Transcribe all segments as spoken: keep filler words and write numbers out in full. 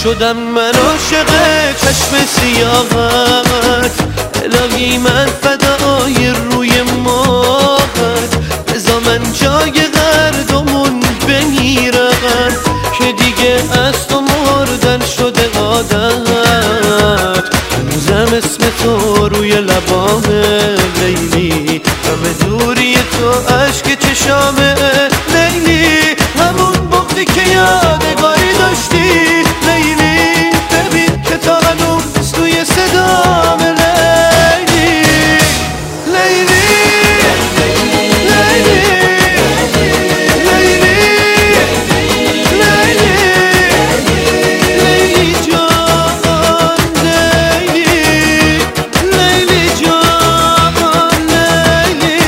شدم من عاشق چشم سیاهت، الهی من فدای روی ماهت، بذار من جای هردومون بمیرم که دیگه از تو مردن شده عادت. هنوزم اسم تو روی لبامه لیلی، همه دوری تو عشق چشامه لیلی، همون بغضی که یادگاری داشتی لیلی، ببین که تا هنوز توی صدامه لیلی لیلی لیلی لیلی لیلی لیلی جان لیلی لیلی جان لیلی.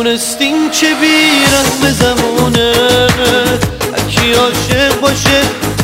ندونستیم چه بیرحم زمونه، هرکی عاشق باشه